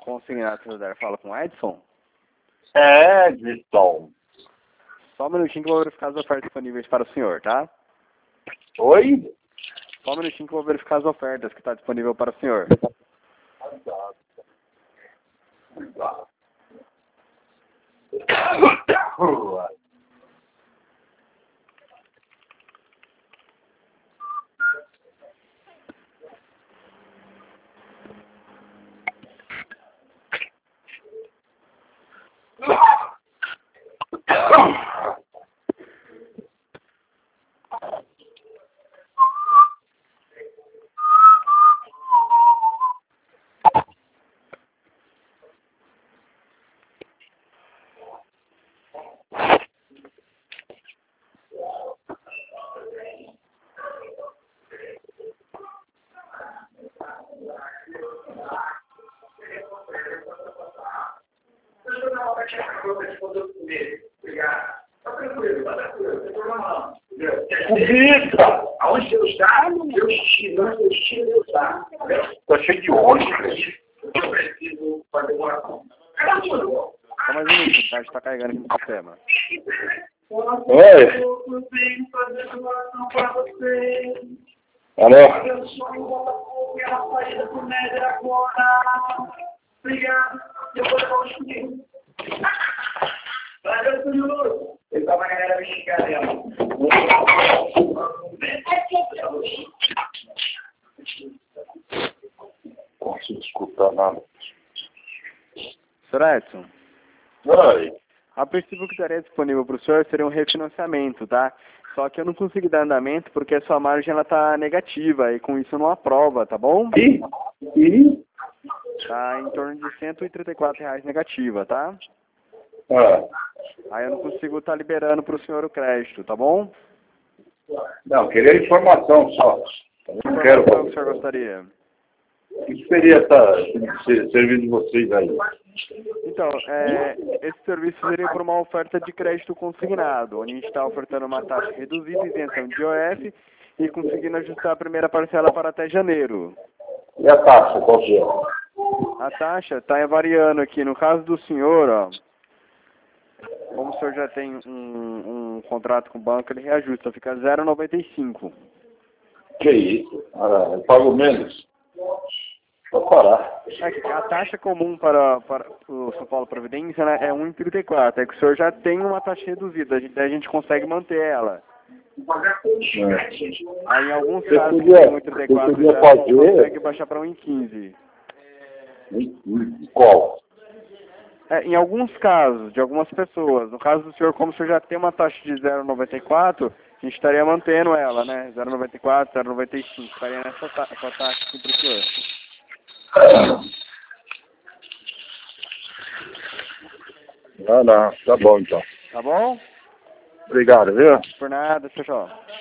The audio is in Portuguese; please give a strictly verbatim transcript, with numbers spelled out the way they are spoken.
consignado celular. Fala com o Edson. É, Edson. Só um minutinho que eu vou verificar as ofertas disponíveis para o senhor, tá? Oi? Só um minutinho que eu vou verificar as ofertas que está disponível para o senhor. Comida! Aonde Deus está, Deus tira, Deus tira, Deus dá. Tá cheio de ônibus. Eu preciso fazer uma oração. Cadê tudo? Só mais um minutinho, tá? A gente tá carregando aqui no sistema. Oi? Eu venho fazer uma oração para você. Alô? Eu sou um pouco e ela saída do médio agora. Obrigado. Eu vou levar o churinho. Valeu, senhor. Ele tava na galera me xingar dela. Não consigo escutar nada. senhor Edson, Oi? a princípio o que estaria disponível para o senhor seria um refinanciamento, tá? Só que eu não consegui dar andamento porque a sua margem ela tá negativa e com isso não aprova, tá bom? E? E? Tá em torno de cento e trinta e quatro reais negativa, tá? Ah. Aí eu não consigo estar liberando para o senhor o crédito, tá bom? Não, queria informação só. Eu não quero. Qual que o senhor gostaria? O que seria essa, esse serviço de vocês aí? Então, é, esse serviço seria por uma oferta de crédito consignado, onde a gente está ofertando uma taxa reduzida, isenção de I O F e conseguindo ajustar a primeira parcela para até janeiro. E a taxa, qual que é? A taxa está variando aqui. No caso do senhor, ó, como o senhor já tem um, um contrato com o banco, ele reajusta, fica zero vírgula noventa e cinco. Que isso? Ah, eu pago menos. Vou parar. É, a taxa comum para, para o São Paulo Providência, né, é um vírgula trinta e quatro. É que o senhor já tem uma taxa reduzida, a gente, a gente consegue manter ela. É. Aí em alguns Você casos podia- que tem um vírgula trinta e quatro você podia já, a gente fazer- consegue baixar para um vírgula quinze. E qual? É, em alguns casos, de algumas pessoas, no caso do senhor, como o senhor já tem uma taxa de zero vírgula noventa e quatro, a gente estaria mantendo ela, né? zero vírgula noventa e quatro, zero vírgula noventa e cinco, estaria nessa ta essa taxa aqui para o senhor. Não, não. Tá bom, então. Tá bom? Obrigado, viu? Por nada, tchau, tchau.